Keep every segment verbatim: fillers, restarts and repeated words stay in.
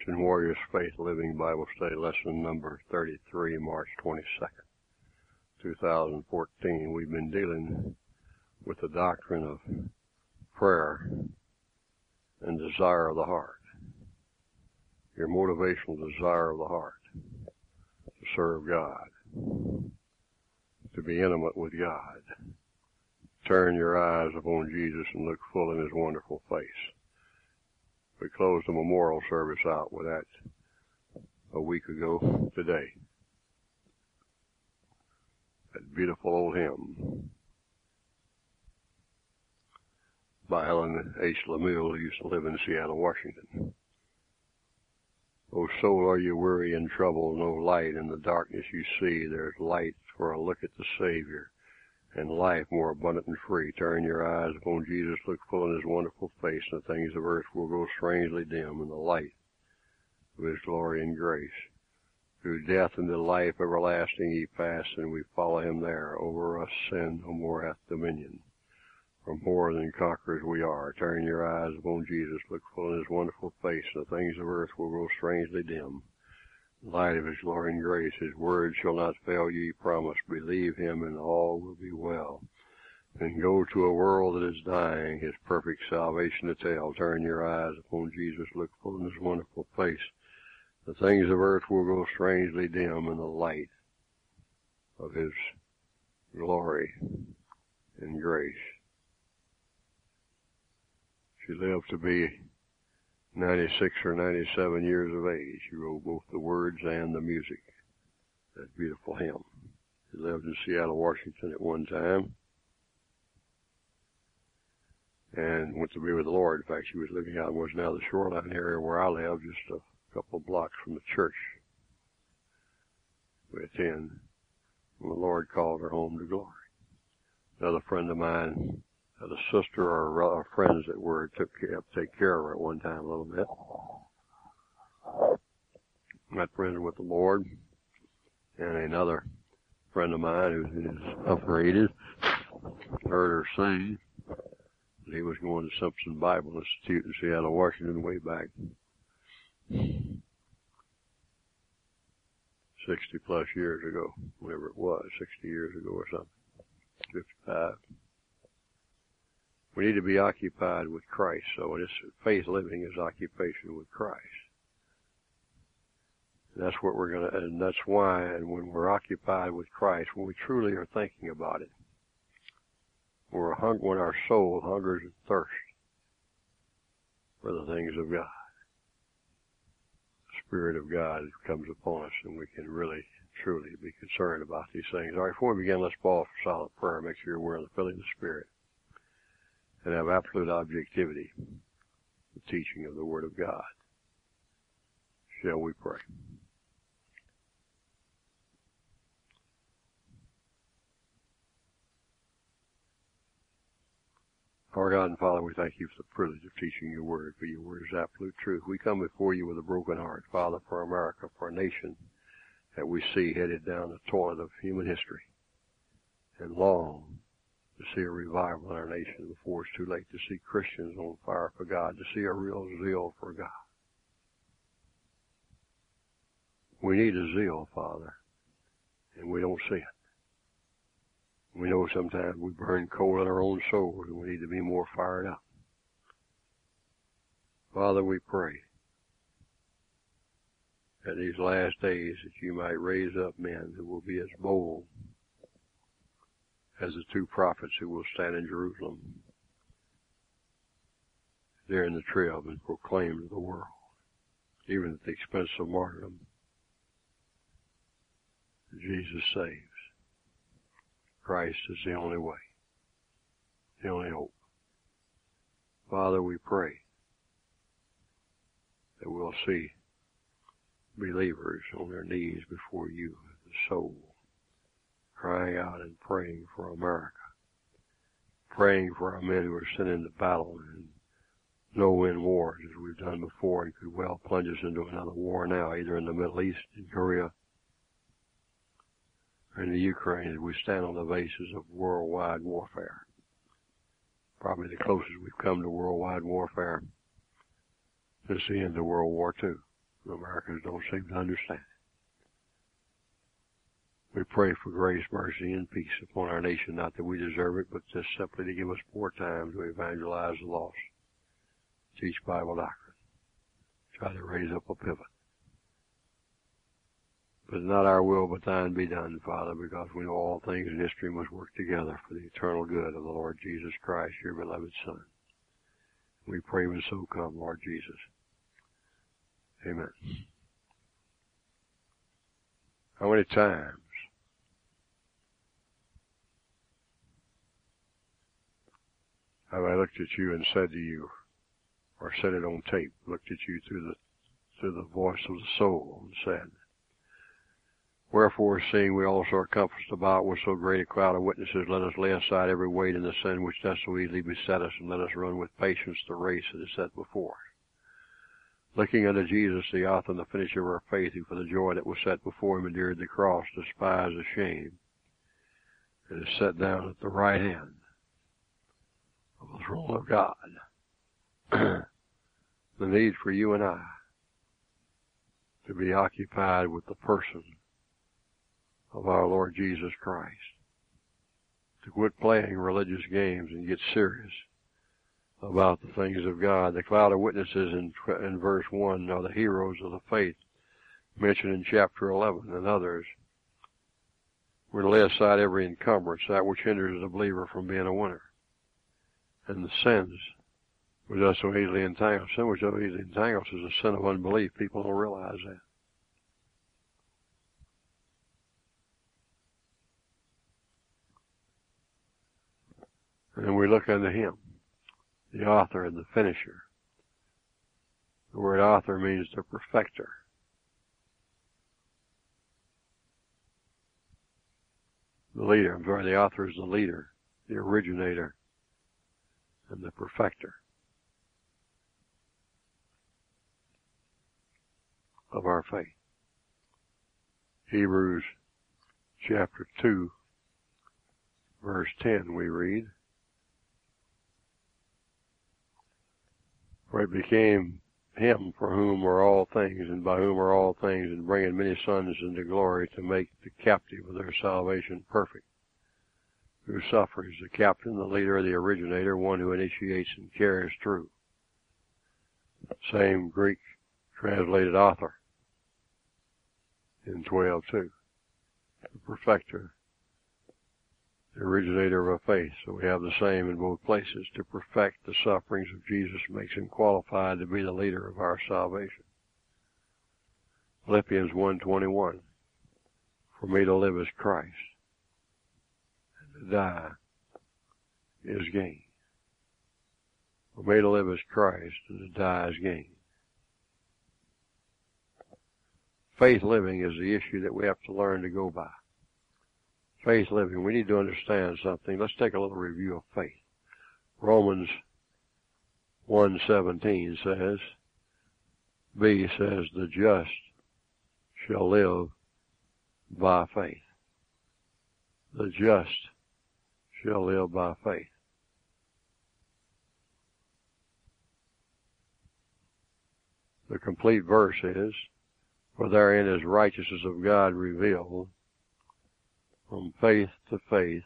Christian Warriors Faith Living Bible Study Lesson number thirty-three, March twenty-second, two thousand fourteen. We've been dealing with the doctrine of prayer and desire of the heart. Your motivational desire of the heart to serve God, to be intimate with God. Turn your eyes upon Jesus and look full in his wonderful face. We closed the memorial service out with that a week ago today. That beautiful old hymn by Helen H. Lemieux, who used to live in Seattle, Washington. O soul, are you weary and troubled? No light in the darkness you see. There's light for a look at the Savior, and life more abundant and free. Turn your eyes upon Jesus, look full in his wonderful face, and the things of earth will grow strangely dim in the light of his glory and grace. Through death into life everlasting he passed, and we follow him there. Over us sin no more hath dominion. For more than conquerors we are. Turn your eyes upon Jesus, look full in his wonderful face, and the things of earth will grow strangely dim. Light of his glory and grace, his word shall not fail you, he promised. Believe him and all will be well. And go to a world that is dying, his perfect salvation to tell. Turn your eyes upon Jesus, look full in his wonderful face. The things of earth will grow strangely dim in the light of his glory and grace. She lived to be ninety-six or ninety-seven years of age. He wrote both the words and the music. That beautiful hymn. He lived in Seattle, Washington at one time, and went to be with the Lord. In fact, she was living out in what's now the Shoreline area where I live, just a couple of blocks from the church we attend. And the Lord called her home to glory. Another friend of mine had a sister or friends that were took care, take care of her at one time a little bit. Got friends with the Lord, and another friend of mine who's in his upper eighties heard her sing. He was going to Simpson Bible Institute in Seattle, Washington, way back sixty plus years ago, whatever it was, sixty years ago or something, fifty-five. We need to be occupied with Christ. So this faith living is occupation with Christ. And that's what we're going to, and that's why, and when we're occupied with Christ, when we truly are thinking about it, we're hung, when our soul hungers and thirsts for the things of God, the Spirit of God comes upon us, and we can really, truly be concerned about these things. All right, before we begin, let's pause for silent prayer. Make sure you're aware of the filling of the Spirit, and have absolute objectivity, the teaching of the Word of God. Shall we pray? Our God and Father, we thank you for the privilege of teaching your Word, for your Word is absolute truth. We come before you with a broken heart, Father, for America, for a nation that we see headed down the toilet of human history, and long to see a revival in our nation before it's too late, to see Christians on fire for God, to see a real zeal for God. We need a zeal, Father, and we don't see it. We know sometimes we burn coal in our own souls, and we need to be more fired up. Father, we pray that these last days that you might raise up men who will be as bold as the two prophets who will stand in Jerusalem during the trib and proclaim to the world, even at the expense of martyrdom, Jesus saves. Christ is the only way, the only hope. Father, we pray that we'll see believers on their knees before you, the soul, crying out and praying for America, praying for our men who are sent into battle and no-win wars as we've done before, and could well plunge us into another war now, either in the Middle East, in Korea, or in the Ukraine, as we stand on the basis of worldwide warfare. Probably the closest we've come to worldwide warfare since the end of World War Two. Americans don't seem to understand. We pray for grace, mercy, and peace upon our nation, not that we deserve it, but just simply to give us more time to evangelize the lost, teach Bible doctrine, try to raise up a pivot. But not our will, but thine be done, Father, because we know all things in history must work together for the eternal good of the Lord Jesus Christ, your beloved Son. We pray when so come, Lord Jesus. Amen. How many times have I looked at you and said to you, or said it on tape, looked at you through the through the voice of the soul and said, wherefore, seeing we also are compassed about with so great a cloud of witnesses, let us lay aside every weight and the sin which does so easily beset us, and let us run with patience the race that is set before us. Looking unto Jesus, the author and the finisher of our faith, who for the joy that was set before him endured the cross, despised the shame, and is set down at the right hand of the throne of God. The need for you and I to be occupied with the person of our Lord Jesus Christ, to quit playing religious games and get serious about the things of God. The cloud of witnesses in, in verse one are the heroes of the faith mentioned in chapter eleven, and others. We're to lay aside every encumbrance, that which hinders the believer from being a winner, and the sins which are so easily entangled. Sin which so easily entangles is a sin of unbelief. People don't realize that. And we look unto him, the author and the finisher. The word author means the perfecter. The leader, I'm sorry, the author is the leader, the originator, and the perfecter of our faith. Hebrews chapter two, verse ten, we read, for it became him for whom are all things, and by whom are all things, and bringing many sons into glory, to make the captive of their salvation perfect, who suffers, the captain, the leader, the originator, one who initiates and carries through. Same Greek translated author in twelve two. The perfecter, the originator of faith. So we have the same in both places. To perfect the sufferings of Jesus makes him qualified to be the leader of our salvation. Philippians one twenty-one. For me to live is Christ, and to die is gain. For me to live is Christ, and to die is gain. Faith living is the issue that we have to learn to go by. Faith living, we need to understand something. Let's take a little review of faith. Romans one seventeen says, B says, the just shall live by faith. The just shall live by faith. The complete verse is, for therein is righteousness of God revealed from faith to faith.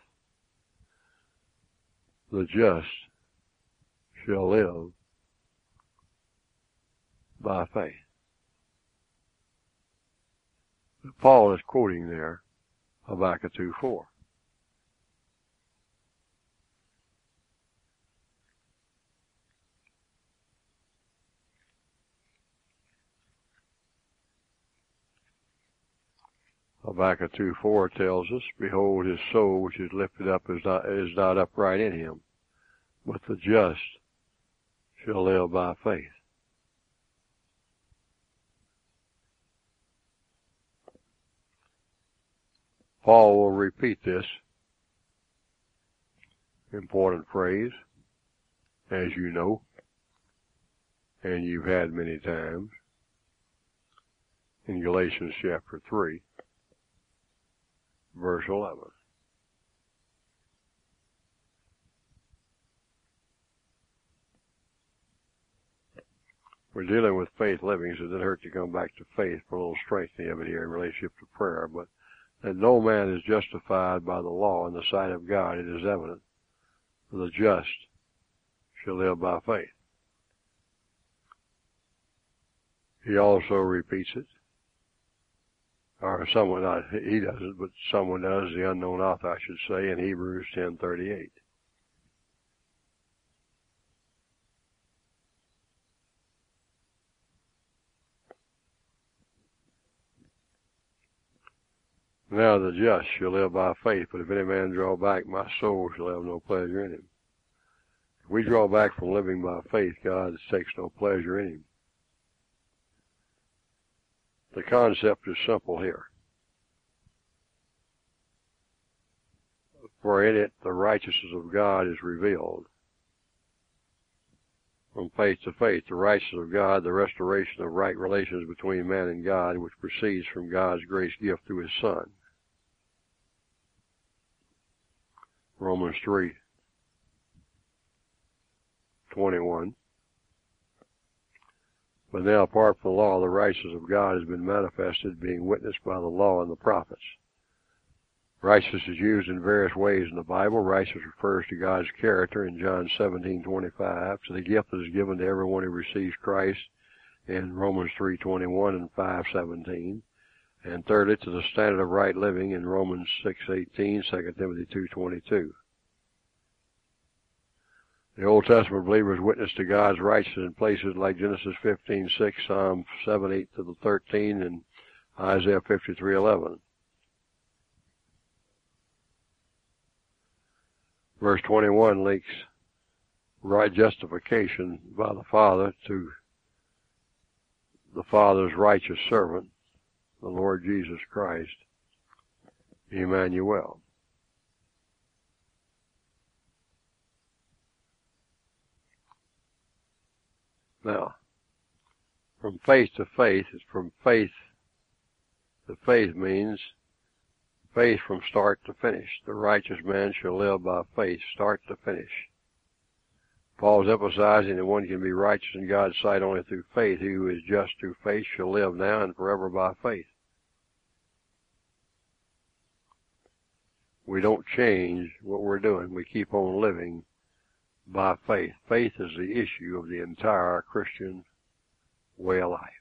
The just shall live by faith. But Paul is quoting there Habakkuk two four. Habakkuk two four tells us, behold, his soul which is lifted up is not, is not upright in him, but the just shall live by faith. Paul will repeat this important phrase, as you know, and you've had many times, in Galatians chapter three. Verse eleven. we're dealing with faith living, so it doesn't hurt to come back to faith for a little strengthening of it here in relationship to prayer. But that no man is justified by the law in the sight of God, it is evident. For the just shall live by faith. He also repeats it. Or someone, not he doesn't, but someone does, the unknown author, I should say, in Hebrews ten thirty-eight. Now the just shall live by faith, but if any man draw back, my soul shall have no pleasure in him. If we draw back from living by faith, God takes no pleasure in him. The concept is simple here. For in it the righteousness of God is revealed. From faith to faith, the righteousness of God, the restoration of right relations between man and God, which proceeds from God's grace gift through his Son. Romans three twenty-one. But now, apart from the law, the righteousness of God has been manifested, being witnessed by the law and the prophets. Righteousness is used in various ways in the Bible. Righteousness refers to God's character in John seventeen twenty-five, to the gift that is given to everyone who receives Christ in Romans three twenty-one and five seventeen. And thirdly, to the standard of right living in Romans six eighteen, Second Timothy two twenty-two. The Old Testament believers witness to God's righteousness in places like Genesis fifteen six, Psalm seven eight to the thirteen, and Isaiah fifty-three eleven. Verse twenty-one links right justification by the Father to the Father's righteous servant, the Lord Jesus Christ, Emmanuel. Now, from faith to faith, it's from faith to faith means faith from start to finish. The righteous man shall live by faith, start to finish. Paul's emphasizing that one can be righteous in God's sight only through faith. He who is just through faith shall live now and forever by faith. We don't change what we're doing. We keep on living by faith. Faith is the issue of the entire Christian way of life.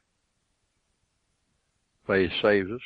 Faith saves us.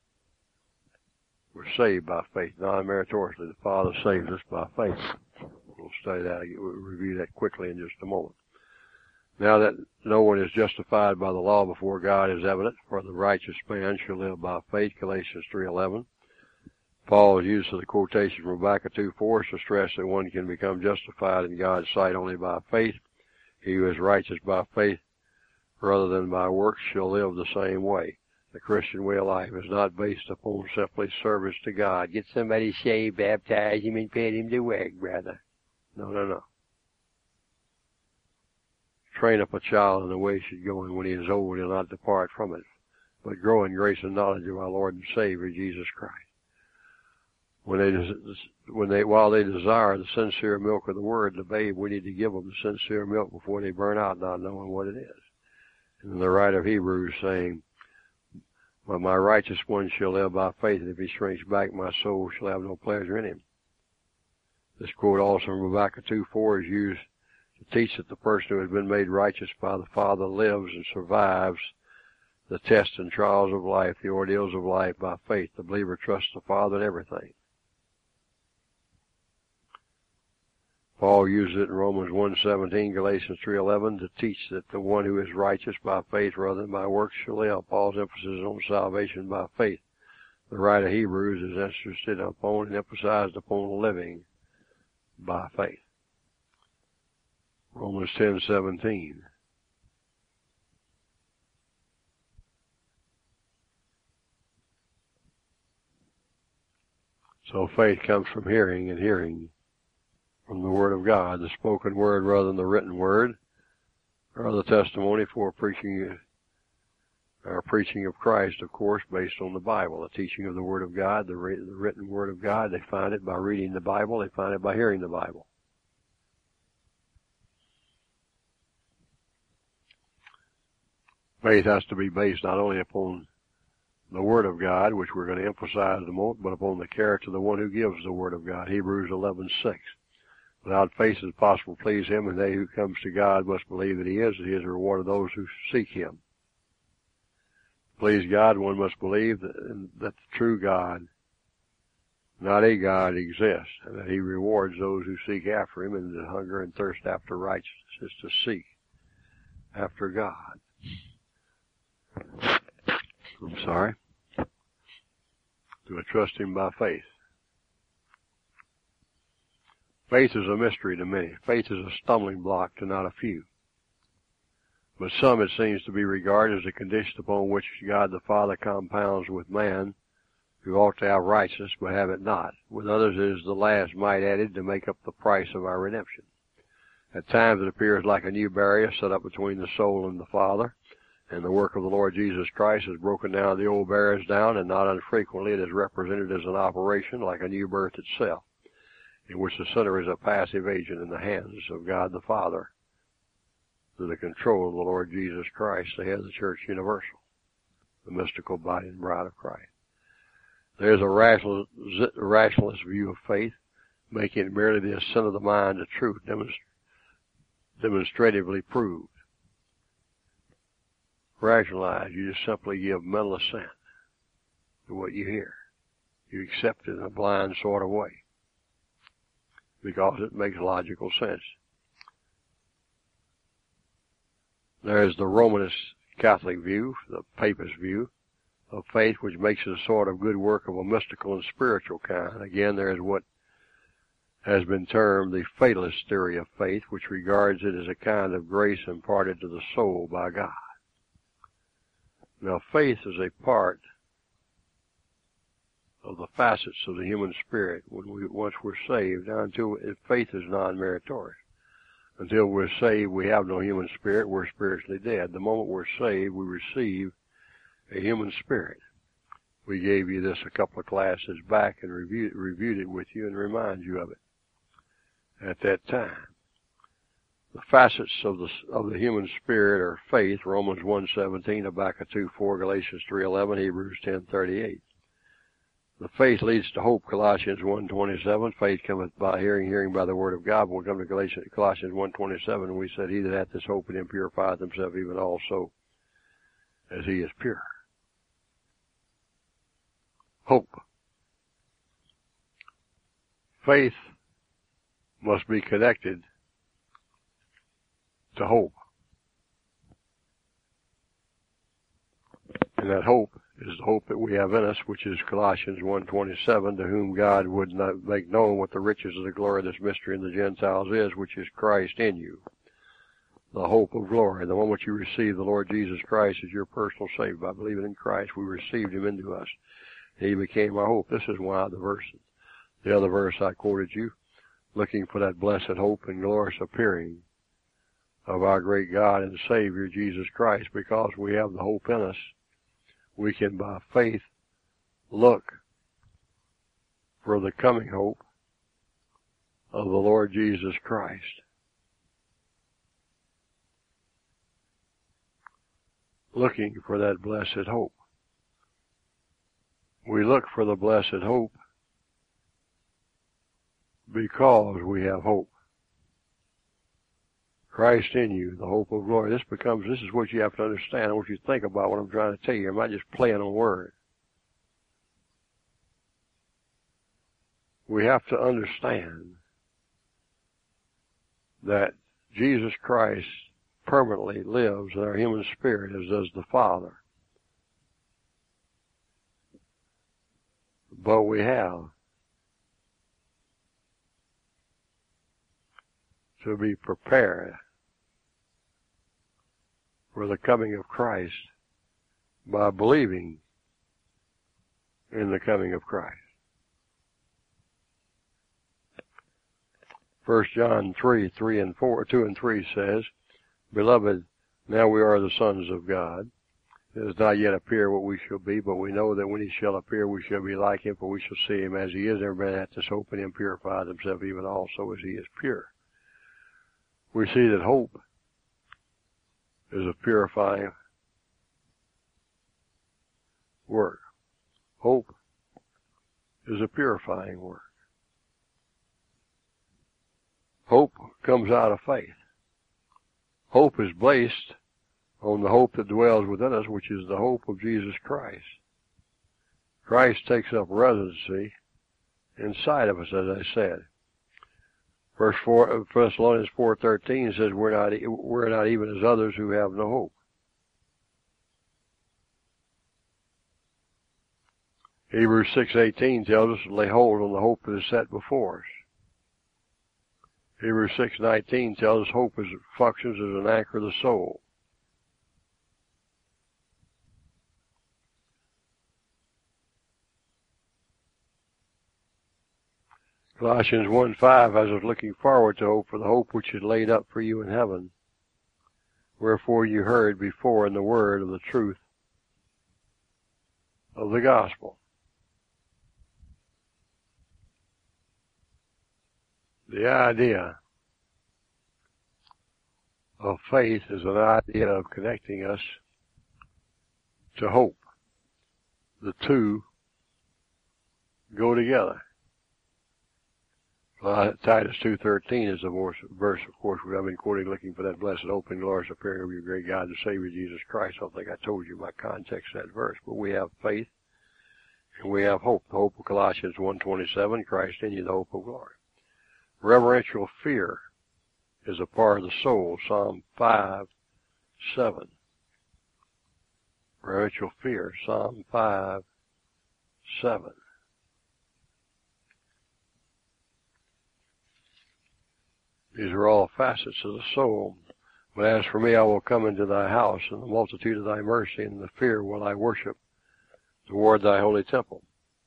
We're saved by faith, non-meritoriously. The Father saves us by faith. We'll study that, we'll review that quickly in just a moment. Now that no one is justified by the law before God is evident, for the righteous man shall live by faith, Galatians three eleven. Paul's use of the quotation from Habakkuk two four is to stress that one can become justified in God's sight only by faith. He who is righteous by faith rather than by works shall live the same way. The Christian way of life is not based upon simply service to God. Get somebody saved, baptize him, and pay him to work, brother. No, no, no. Train up a child in the way he should go, and when he is old, he'll not depart from it, but grow in grace and knowledge of our Lord and Savior, Jesus Christ. When they, when they, while they desire the sincere milk of the Word, the babe, we need to give them the sincere milk before they burn out, not knowing what it is. And the writer of Hebrews saying, "But my righteous one shall live by faith, and if he shrinks back, my soul shall have no pleasure in him." This quote also from Habakkuk two four is used to teach that the person who has been made righteous by the Father lives and survives the tests and trials of life, the ordeals of life by faith. The believer trusts the Father in everything. Paul uses it in Romans one seventeen, Galatians three eleven to teach that the one who is righteous by faith rather than by works shall live. Paul's emphasis on salvation by faith. The writer of Hebrews is interested upon and emphasized upon living by faith. Romans ten seventeen. So faith comes from hearing, and hearing from the Word of God, the spoken Word rather than the written Word, or the testimony for preaching, our preaching of Christ, of course, based on the Bible, the teaching of the Word of God, the, the written Word of God. They find it by reading the Bible. They find it by hearing the Bible. Faith has to be based not only upon the Word of God, which we're going to emphasize in a moment, but upon the character of the one who gives the Word of God. Hebrews eleven six. Without faith it is possible to please Him, and they who comes to God must believe that He is, and He is a reward of those who seek Him. To please God, one must believe that, that the true God, not a God, exists, and that He rewards those who seek after Him, and the hunger and thirst after righteousness is to seek after God. I'm sorry. To trust Him by faith. Faith is a mystery to many. Faith is a stumbling block to not a few. But some, it seems to be regarded as a condition upon which God the Father compounds with man, who ought to have righteousness but have it not. With others it is the last mite added to make up the price of our redemption. At times it appears like a new barrier set up between the soul and the Father, and the work of the Lord Jesus Christ has broken down the old barriers down, and not unfrequently it is represented as an operation like a new birth itself, in which the sinner is a passive agent in the hands of God the Father, to the control of the Lord Jesus Christ, the head of the Church Universal, the mystical body and bride of Christ. There is a rational, rationalist view of faith, making it merely the assent of the mind to truth, demonst- demonstratively proved. Rationalize, you just simply give mental assent to what you hear. You accept it in a blind sort of way, because it makes logical sense. There is the Romanist Catholic view, the Papist view of faith, which makes it a sort of good work of a mystical and spiritual kind. Again, there is what has been termed the fatalist theory of faith, which regards it as a kind of grace imparted to the soul by God. Now, faith is a part of the facets of the human spirit when we once we're saved. Now, until faith is non-meritorious. Until we're saved, we have no human spirit. We're spiritually dead. The moment we're saved, we receive a human spirit. We gave you this a couple of classes back and reviewed, reviewed it with you and remind you of it at that time. The facets of the of the human spirit are faith, Romans one seventeen, Habakkuk two four, Galatians three eleven, Hebrews ten thirty-eight. The faith leads to hope, Colossians one twenty-seven. Faith cometh by hearing, hearing by the word of God. We'll come to Galatians, Colossians one twenty-seven, and we said, he that hath this hope in him purifieth himself even also as he is pure. Hope. Faith must be connected to hope. And that hope is the hope that we have in us, which is Colossians one twenty-seven, to whom God would not make known what the riches of the glory of this mystery in the Gentiles is, which is Christ in you, the hope of glory. The moment you receive the Lord Jesus Christ as your personal Savior, by believing in Christ, we received Him into us. He became our hope. This is why the verse, the other verse I quoted you, looking for that blessed hope and glorious appearing of our great God and Savior, Jesus Christ. Because we have the hope in us, we can by faith look for the coming hope of the Lord Jesus Christ. Looking for that blessed hope. We look for the blessed hope because we have hope. Christ in you, the hope of glory. This becomes, this is what you have to understand. I want you to think about what I'm trying to tell you. I'm not just playing on words. We have to understand that Jesus Christ permanently lives in our human spirit, as does the Father. But we have to be prepared for the coming of Christ by believing in the coming of Christ. First John three, three and four, two and three says, Beloved, now we are the sons of God. It does not yet appear what we shall be, but we know that when he shall appear, we shall be like him, for we shall see him as he is. Every man hath this hope in him purifies himself even also as he is pure. We see that hope is a purifying work. Hope is a purifying work. Hope comes out of faith. Hope is based on the hope that dwells within us, which is the hope of Jesus Christ. Christ takes up residency inside of us, as I said. First Thessalonians four thirteen says we're not we're not even as others who have no hope. Hebrews six eighteen tells us to lay hold on the hope that is set before us. Hebrews six nineteen tells us hope is, functions as an anchor of the soul. Colossians one five, as I was looking forward to hope for the hope which is laid up for you in heaven, wherefore you heard before in the word of the truth of the gospel. The idea of faith is an idea of connecting us to hope. The two go together. Uh, Titus two thirteen is the verse, of course, I've been quoting, looking for that blessed hope and glorious appearing of your great God and Savior Jesus Christ. I don't think I told you my context of that verse, but we have faith and we have hope. The hope of Colossians one twenty-seven, Christ in you, the hope of glory. Reverential fear is a part of the soul, Psalm five seven. Reverential fear, Psalm five seven. These are all facets of the soul. But as for me, I will come into thy house, and the multitude of thy mercy, and the fear will I worship toward thy holy temple.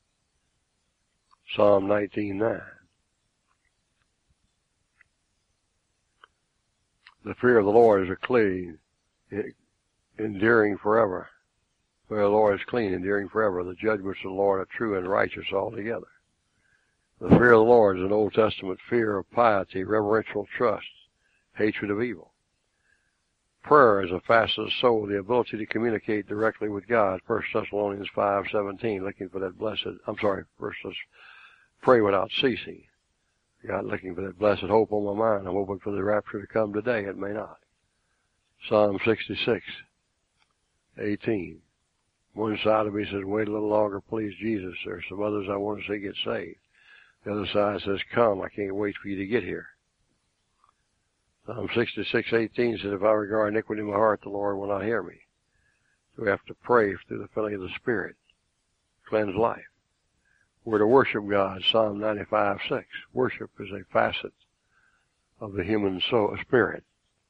Psalm nineteen nine. The fear of the Lord is a clean, enduring forever. The fear of the Lord is clean, enduring forever. The judgments of the Lord are true and righteous altogether. The fear of the Lord is an Old Testament fear of piety, reverential trust, hatred of evil. Prayer is a facet of the soul, the ability to communicate directly with God. First Thessalonians five seventeen, looking for that blessed, I'm sorry, first let's pray without ceasing. God, looking for that blessed hope on my mind. I'm hoping for the rapture to come today. It may not. Psalm sixty-six eighteen. One side of me says, wait a little longer, please, Jesus. There's some others I want to see get saved. The other side says, come, I can't wait for you to get here. Psalm sixty-six eighteen says, if I regard iniquity in my heart, the Lord will not hear me. So we have to pray through the filling of the Spirit. Cleanse life. We're to worship God, Psalm ninety-five six. Worship is a facet of the human soul, spirit.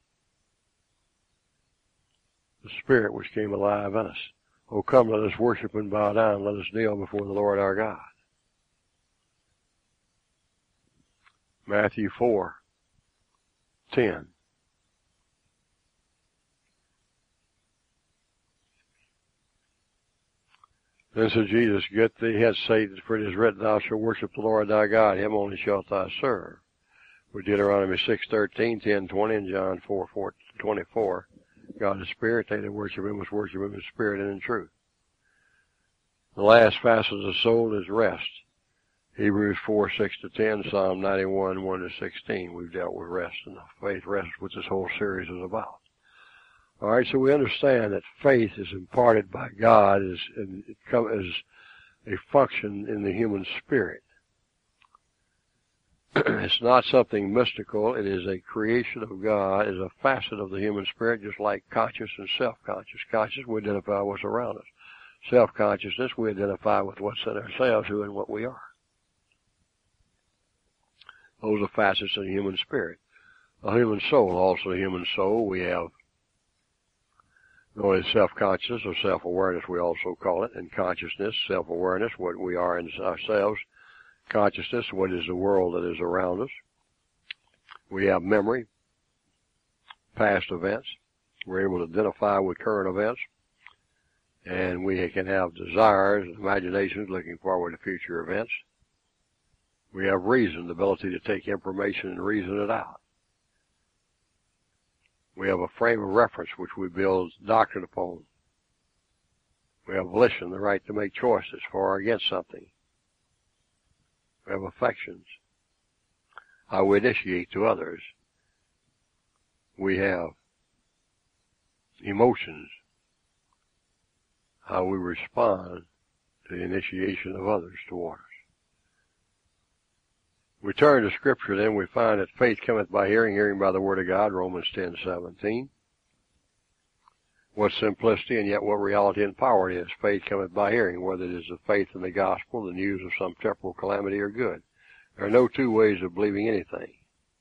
The Spirit which came alive in us. Oh, come, let us worship and bow down. Let us kneel before the Lord our God. Matthew four ten. Then said Jesus, get thee hence, Satan, for it is written, thou shalt worship the Lord thy God, him only shalt thou serve. With Deuteronomy six thirteen, ten twenty, and John four twenty-four. God is spirit, they that worship him must worship him in spirit and in truth. The last facet of the soul is rest. Hebrews four six to ten, Psalm ninety-one one to sixteen. We've dealt with rest, and the faith rest, which this whole series is about. All right, so we understand that faith is imparted by God as, and it come as a function in the human spirit. It's not something mystical. It is a creation of God, is a facet of the human spirit, just like conscious and self-conscious. Conscious, we identify with what's around us. Self-consciousness, we identify with what's in ourselves, who and what we are. Those are facets of the human spirit. A human soul, also a human soul, we have not only self-consciousness or self-awareness, we also call it, and consciousness, self-awareness, what we are in ourselves, consciousness, what is the world that is around us. We have memory, past events. We're able to identify with current events. And we can have desires and imaginations looking forward to future events. We have reason, the ability to take information and reason it out. We have a frame of reference which we build doctrine upon. We have volition, the right to make choices for or against something. We have affections, how we initiate to others. We have emotions, how we respond to the initiation of others toward us. We turn to Scripture, then we find that faith cometh by hearing, hearing by the Word of God, Romans ten seventeen. What simplicity and yet what reality and power it is. Faith cometh by hearing, whether it is the faith in the gospel, the news of some temporal calamity, or good. There are no two ways of believing anything.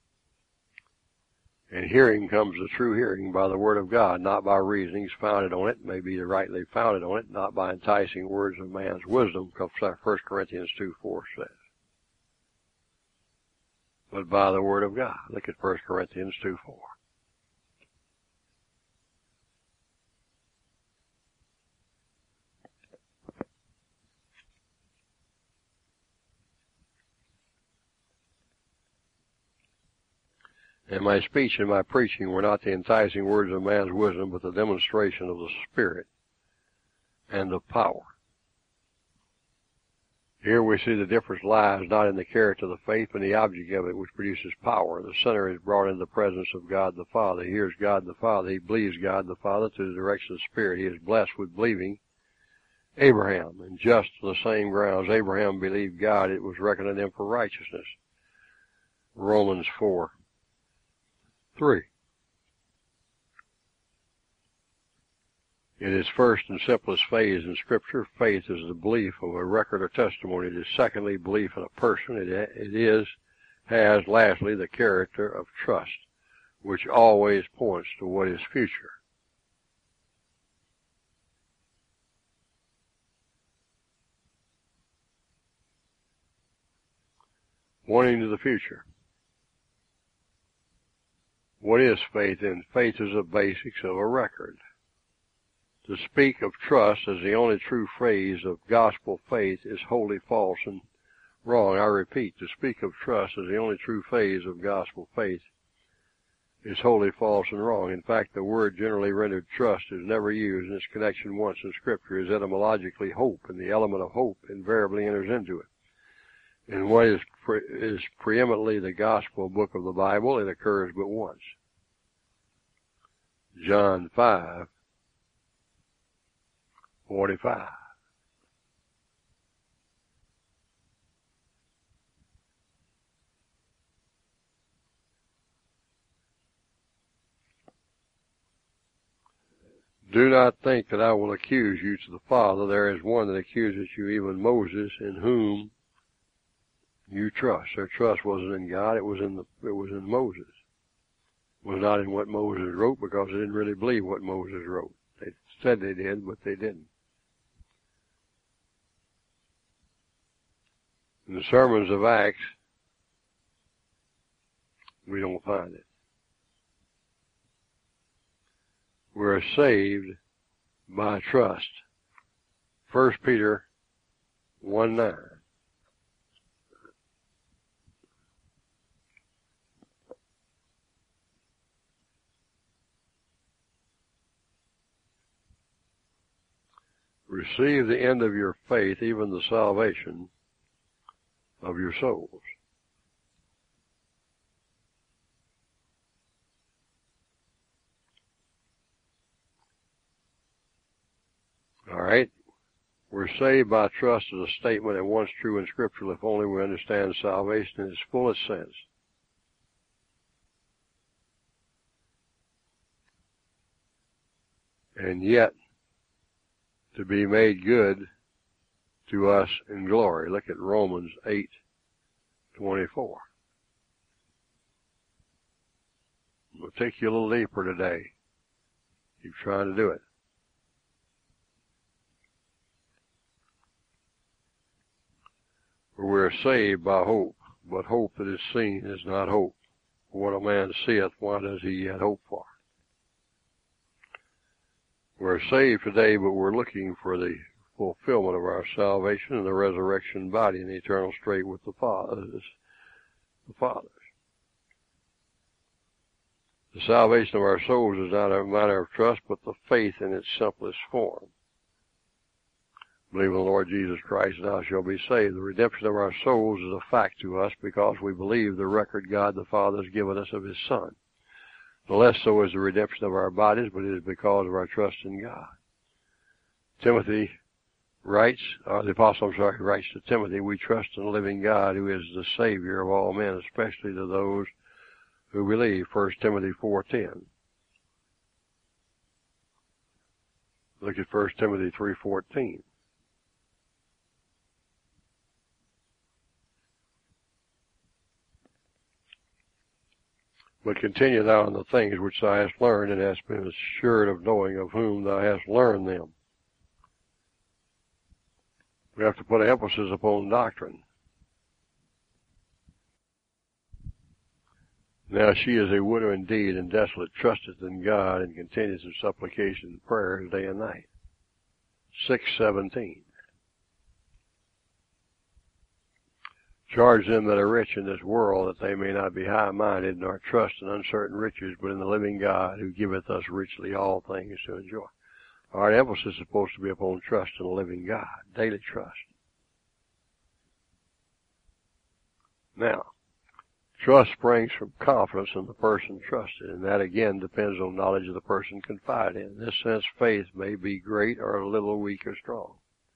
And hearing comes the true hearing by the Word of God, not by reasonings founded on it, may be rightly founded on it, not by enticing words of man's wisdom, First Corinthians two four says, but by the Word of God. Look at First Corinthians two four. And my speech and my preaching were not the enticing words of man's wisdom, but the demonstration of the Spirit and of power. Here we see the difference lies not in the character of the faith, but in the object of it, which produces power. The sinner is brought into the presence of God the Father. He hears God the Father. He believes God the Father through the direction of the Spirit. He is blessed with believing Abraham. And just to the same grounds Abraham believed God, it was reckoned unto him for righteousness. Romans four three. In its first and simplest phase in Scripture, faith is the belief of a record or testimony. It is secondly belief in a person. It, it is, has, lastly, the character of trust, which always points to what is future. Pointing to the future. What is faith? And faith is the basics of a record. To speak of trust as the only true phrase of gospel faith is wholly false and wrong. I repeat, to speak of trust as the only true phase of gospel faith is wholly false and wrong. In fact, the word generally rendered trust is never used in its connection once in Scripture. It is etymologically hope, and the element of hope invariably enters into it. In what is, pre is preeminently the gospel book of the Bible, it occurs but once. John five forty-five. Do not think that I will accuse you to the Father. There is one that accuses you, even Moses, in whom you trust. Their trust wasn't in God, it was in the it was in Moses. It was not in what Moses wrote, because they didn't really believe what Moses wrote. They said they did, but they didn't. In the sermons of Acts, we don't find it. We're saved by trust. First Peter one nine. Receive the end of your faith, even the salvation of your souls. All right? We're saved by trust as a statement at once true and scriptural if only we understand salvation in its fullest sense. And yet, to be made good to us in glory. Look at Romans eight twenty-four. We'll take you a little deeper today. Keep trying to do it. For we are saved by hope, but hope that is seen is not hope. For what a man seeth, why does he yet hope for? We're saved today, but we're looking for the fulfillment of our salvation and the resurrection body and the eternal state with the fathers. The fathers. The salvation of our souls is not a matter of trust, but the faith in its simplest form. Believe in the Lord Jesus Christ, and thou shalt be saved. The redemption of our souls is a fact to us because we believe the record God the Father has given us of His Son. The less so is the redemption of our bodies, but it is because of our trust in God. Timothy writes, or the apostle, I'm sorry, writes to Timothy, we trust in the living God who is the Savior of all men, especially to those who believe. First Timothy four ten. Look at First Timothy three fourteen. But continue thou in the things which thou hast learned, and hast been assured of knowing of whom thou hast learned them. We have to put an emphasis upon doctrine. Now she is a widow indeed, and desolate, trusteth in God, and continueth in supplication and prayer day and night. six seventeen. Charge them that are rich in this world, that they may not be high-minded, nor trust in uncertain riches, but in the living God, who giveth us richly all things to enjoy. Our emphasis is supposed to be upon trust in the living God, daily trust. Now, trust springs from confidence in the person trusted, and that again depends on knowledge of the person confided in. In this sense, faith may be great or a little weak or strong.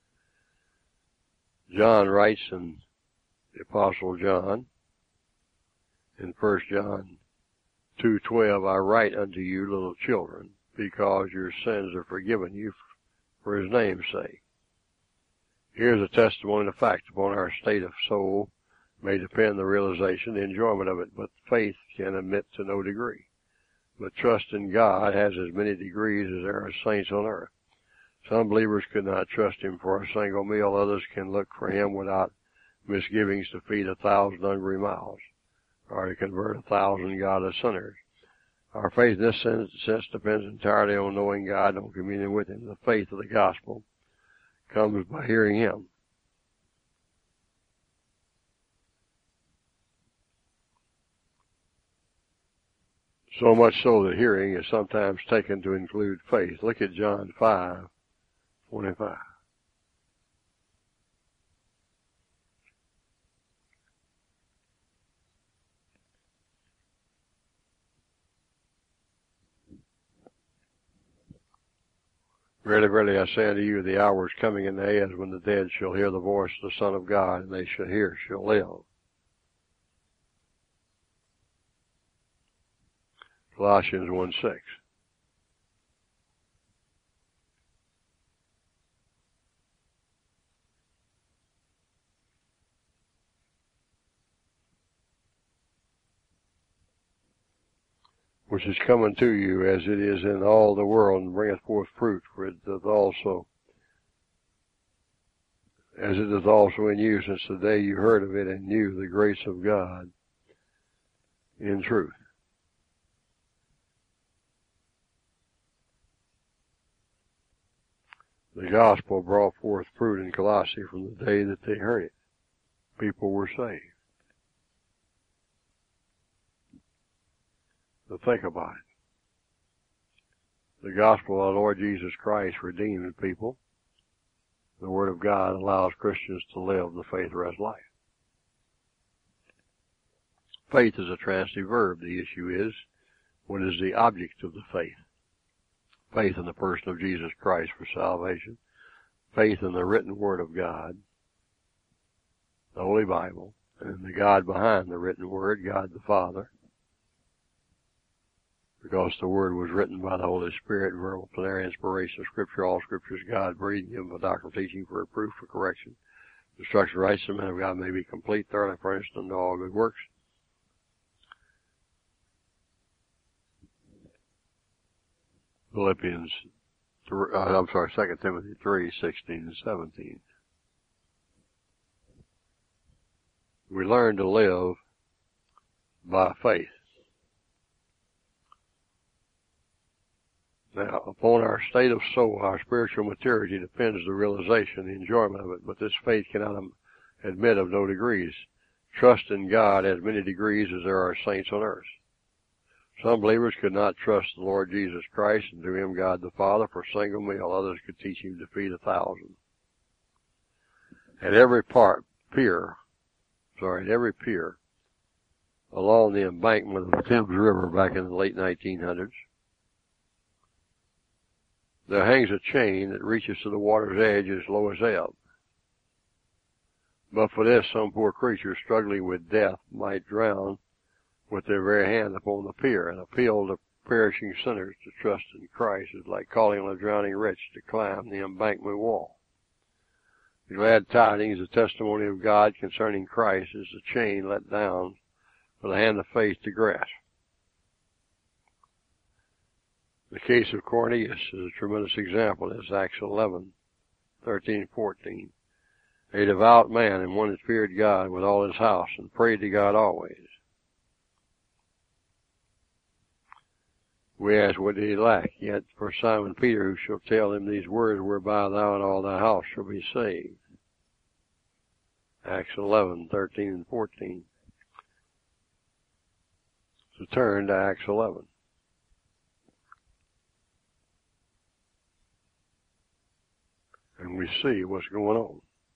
John writes in the Apostle John, in First John two twelve, I write unto you, little children, because your sins are forgiven you for His name's sake. Here's a testimony of fact upon our state of soul may depend the realization, the enjoyment of it, but faith can admit to no degree. But trust in God has as many degrees as there are saints on earth. Some believers could not trust Him for a single meal. Others can look for Him without misgivings to feed a thousand hungry mouths, or to convert a thousand godless sinners. Our faith in this sense, sense depends entirely on knowing God and on communion with Him. The faith of the gospel comes by hearing Him. So much so that hearing is sometimes taken to include faith. Look at John five twenty-five. Verily, verily, I say unto you, the hour is coming in the age when the dead shall hear the voice of the Son of God, and they shall hear, shall live. Colossians one six. Which is coming to you as it is in all the world, and bringeth forth fruit, for it doth also, as it is also in you, since the day you heard of it and knew the grace of God in truth. The gospel brought forth fruit in Colossae from the day that they heard it. People were saved. So think about it. The gospel of our Lord Jesus Christ redeemed people. The Word of God allows Christians to live the faith-rest life. Faith is a transitive verb. The issue is, what is the object of the faith? Faith in the person of Jesus Christ for salvation. Faith in the written Word of God, the Holy Bible, and the God behind the written Word, God the Father. Because the Word was written by the Holy Spirit, verbal plenary inspiration of Scripture, all Scripture is God breathed, given for doctrinal teaching, for reproof, for correction, instruction, rights, the men of God may be complete, thoroughly furnished unto all good works. Philippians, uh, I'm sorry, Second Timothy three sixteen and seventeen. We learn to live by faith. Now, upon our state of soul, our spiritual maturity depends the realization, the enjoyment of it, but this faith cannot admit of no degrees. Trust in God has many degrees as there are saints on earth. Some believers could not trust the Lord Jesus Christ and to Him God the Father for a single meal. Others could teach Him to feed a thousand. At every part, pier, sorry, at every pier along the embankment of the Thames River back in the late nineteen hundreds, there hangs a chain that reaches to the water's edge as low as ebb. But for this, some poor creature struggling with death might drown with their very hand upon the pier. An appeal to perishing sinners to trust in Christ is like calling on a drowning wretch to climb the embankment wall. The glad tidings, the testimony of God concerning Christ, is the chain let down for the hand of faith to grasp. The case of Cornelius is a tremendous example. It's Acts eleven, thirteen, fourteen. A devout man and one that feared God with all his house and prayed to God always. We ask, what did he lack? Yet for Simon Peter, who shall tell him these words, whereby thou and all thy house shall be saved. Acts eleven, thirteen, and fourteen. So turn to Acts eleven. And we see what's going on.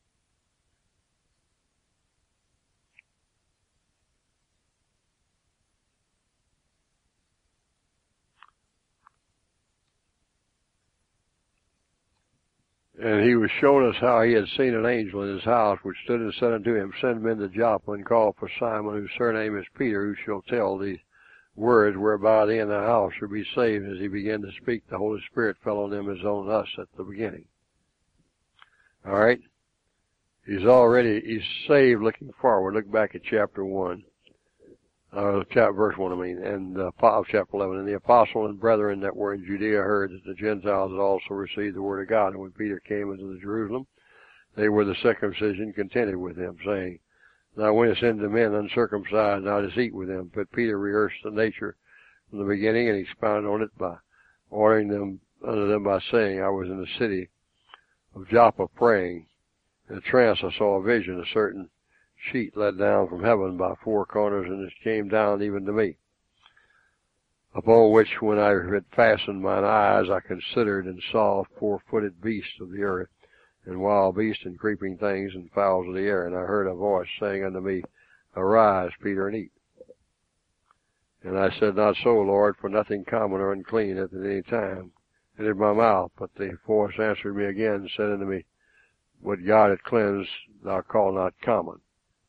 And he was showing us how he had seen an angel in his house, which stood and said unto him, Send men to Joppa, and call for Simon, whose surname is Peter, who shall tell these words, whereby they in the house shall be saved. As he began to speak, the Holy Spirit fell on them as on us at the beginning. All right? He's already, he's saved looking forward. Look back at chapter one. Uh, chapter, verse one, I mean, and uh, of chapter eleven. And the apostle and brethren that were in Judea heard that the Gentiles had also received the word of God. And when Peter came into the Jerusalem, they were the circumcision contended with him, saying, Thou wentest into men uncircumcised, thou didst eat with them. But Peter rehearsed the nature from the beginning, and expounded on it by ordering them unto them by saying, I was in the city of Joppa praying. In a trance I saw a vision, a certain sheet let down from heaven by four corners, and it came down even to me, upon which when I had fastened mine eyes I considered and saw four-footed beasts of the earth, and wild beasts and creeping things and fowls of the air. And I heard a voice saying unto me, Arise, Peter, and eat. And I said, Not so, Lord, for nothing common or unclean hath at any time entered my mouth. But the voice answered me again, and said unto me, What God hath cleansed, thou call not common.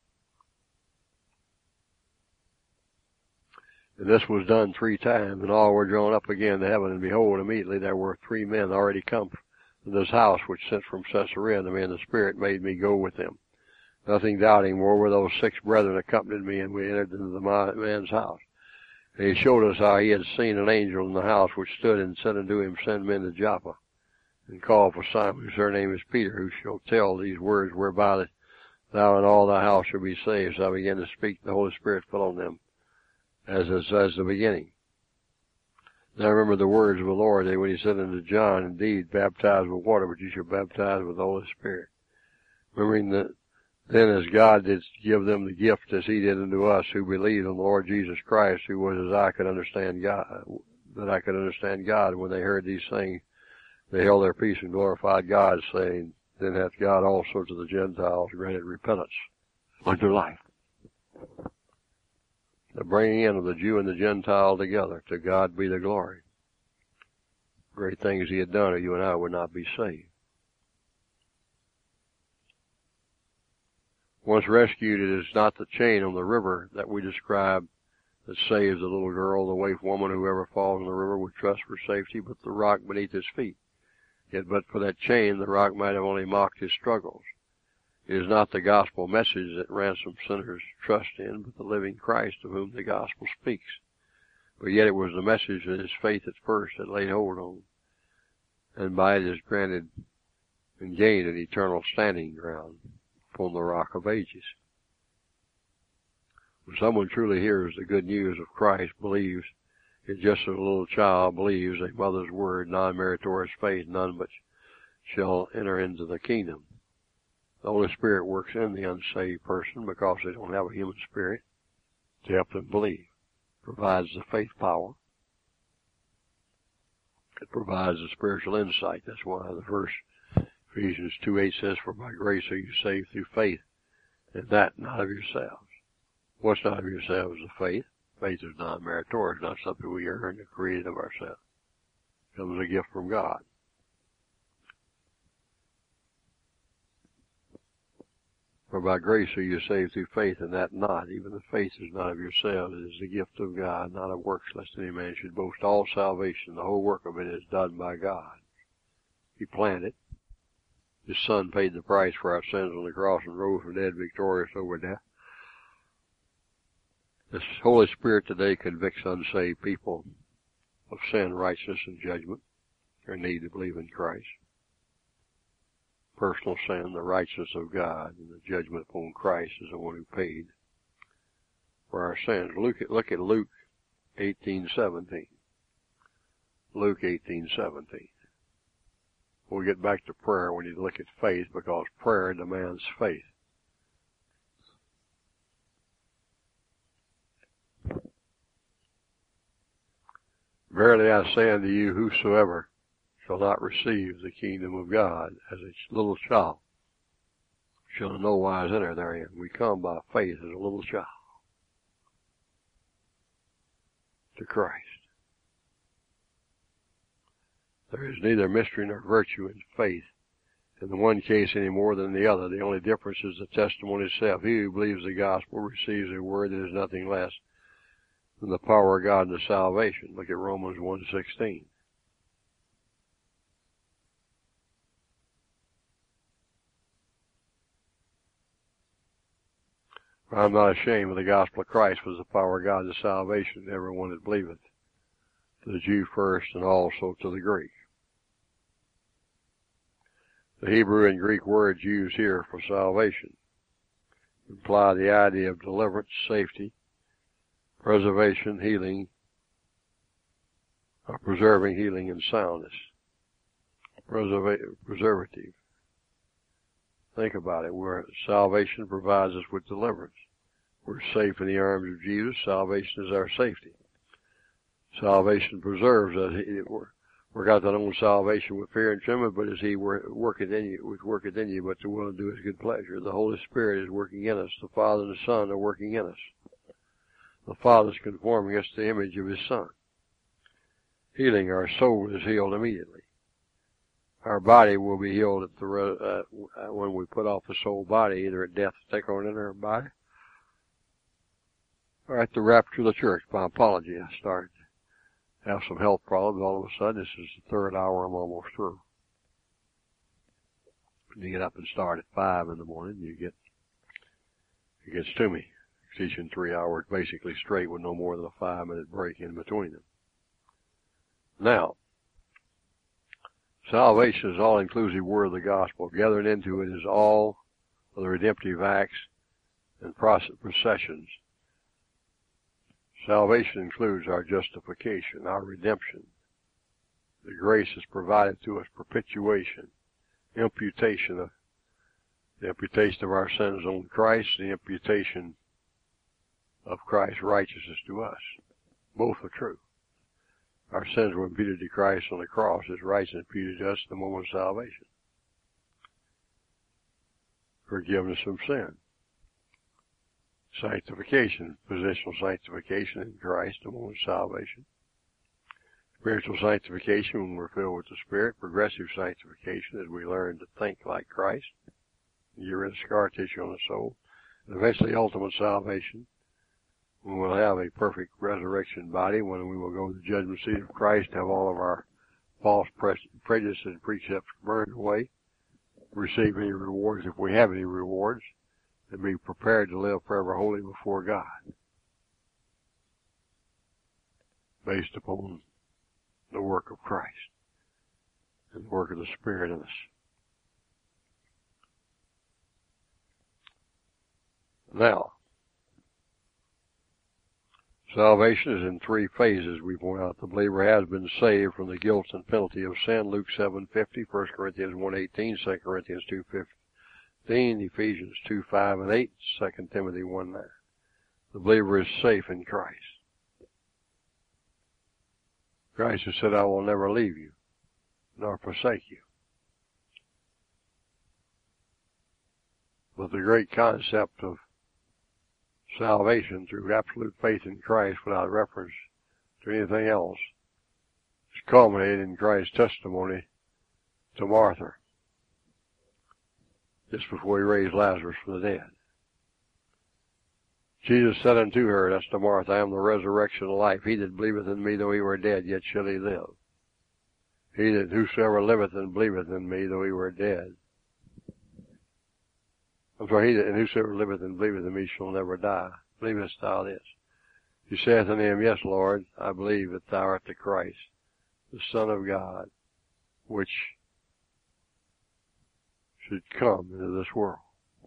And this was done three times, and all were drawn up again to heaven. And behold, immediately there were three men already come from this house, which sent from Caesarea unto me, and the Spirit made me go with them. Nothing doubting, moreover, those six brethren accompanied me, and we entered into the man's house. And he showed us how he had seen an angel in the house, which stood and said unto him, Send men to Joppa, and call for Simon, whose surname is Peter, who shall tell these words, whereby thou and all thy house shall be saved. So I began to speak, the Holy Spirit fell on them, as as, as the beginning. Now I remember the words of the Lord, when he said unto John, Indeed, baptize with water, but you shall baptize with the Holy Spirit. Remembering that then as God did give them the gift as he did unto us who believed on the Lord Jesus Christ, who was as I could understand God, that I could understand God. When they heard these things, they held their peace and glorified God, saying, Then hath God also to the Gentiles granted repentance unto life. The bringing in of the Jew and the Gentile together. To God be the glory. Great things he had done, or you and I would not be saved. Once rescued, it is not the chain on the river that we describe that saves the little girl, the waif woman, whoever falls in the river would trust for safety, but the rock beneath his feet. Yet but for that chain, the rock might have only mocked his struggles. It is not the gospel message that ransomed sinners trust in, but the living Christ of whom the gospel speaks. But yet it was the message that his faith at first had laid hold on, and by it is granted and gained an eternal standing ground upon the rock of ages. When someone truly hears the good news of Christ, believes it just as a little child believes a mother's word, non-meritorious faith, none but shall enter into the kingdom. The Holy Spirit works in the unsaved person because they don't have a human spirit to help them believe. It provides the faith power. It provides the spiritual insight. That's why the verse Ephesians two eight says, for by grace are you saved through faith, and that not of yourselves. What's not of yourselves? The faith. Faith is not meritorious, not something we earn or created of ourselves. It comes a gift from God. For by grace are you saved through faith, and that not, even the faith is not of yourselves, it is the gift of God, not of works, lest any man should boast. All salvation, the whole work of it, is done by God. He planned it. His Son paid the price for our sins on the cross and rose from the dead victorious over death. The Holy Spirit today convicts unsaved people of sin, righteousness, and judgment, their need to believe in Christ. Personal sin, the righteousness of God, and the judgment upon Christ is the one who paid for our sins. Look at, look at Luke eighteen seventeen. Luke eighteen seventeen. We'll get back to prayer when you look at faith, because prayer demands faith. Verily I say unto you, whosoever shall not receive the kingdom of God as a little child shall in no wise enter therein. We come by faith as a little child to Christ. There is neither mystery nor virtue in faith in the one case any more than the other. The only difference is the testimony itself. He who believes the gospel receives a word that is nothing less than the power of God unto salvation. Look at Romans one sixteen. For I am not ashamed of the gospel of Christ, for it is the power of God to salvation to everyone that believeth, to the Jew first and also to the Greek. The Hebrew and Greek words used here for salvation imply the idea of deliverance, safety, preservation, healing, or preserving, healing, and soundness. Preserva- preservative. Think about it. Where salvation provides us with deliverance. We're safe in the arms of Jesus. Salvation is our safety. Salvation preserves us. We're got that own salvation with fear and trembling, but as He worketh in you, with worketh in you, but to will and do His good pleasure. The Holy Spirit is working in us. The Father and the Son are working in us. The Father is conforming us to the image of His Son. Healing, our soul is healed immediately. Our body will be healed at the uh, when we put off the soul body, either at death to take on in our body, or at the rapture of the church. My apology, I started to have some health problems. All of a sudden, this is the third hour. I'm almost through. When you get up and start at five in the morning, you get it gets to me. Teaching three hours basically straight with no more than a five-minute break in between them. Now, salvation is all-inclusive word of the gospel. Gathered into it is all of the redemptive acts and processions. Salvation includes our justification, our redemption. The grace is provided to us, perpetuation, imputation of the imputation of our sins on Christ, the imputation of Christ's righteousness to us. Both are true. Our sins were imputed to Christ on the cross. His righteousness imputed to us in the moment of salvation. Forgiveness from sin. Sanctification, positional sanctification in Christ, the moment of salvation. Spiritual sanctification when we're filled with the Spirit. Progressive sanctification as we learn to think like Christ. Get rid of scar tissue on the soul. And eventually ultimate salvation, when we'll have a perfect resurrection body, when we will go to the judgment seat of Christ, have all of our false prejudices and precepts burned away, receive any rewards if we have any rewards, and be prepared to live forever holy before God, based upon the work of Christ and the work of the Spirit in us. Now, salvation is in three phases. We point out the believer has been saved from the guilt and penalty of sin. Luke seven fifty, First Corinthians one eighteen, Second Corinthians two fifteen, Ephesians two five and eight, Second Timothy one nine. The believer is safe in Christ. Christ has said, I will never leave you, nor forsake you. But the great concept of salvation through absolute faith in Christ without reference to anything else is culminated in Christ's testimony to Martha just before he raised Lazarus from the dead. Jesus said unto her, that's to Martha, I am the resurrection and life. He that believeth in me, though he were dead, yet shall he live. He that whosoever liveth and believeth in me, though he were dead. I'm sorry, he that and whosoever liveth and believeth in me shall never die. Believest thou this? He saith unto him, yes, Lord, I believe that thou art the Christ, the Son of God, which should come into this world.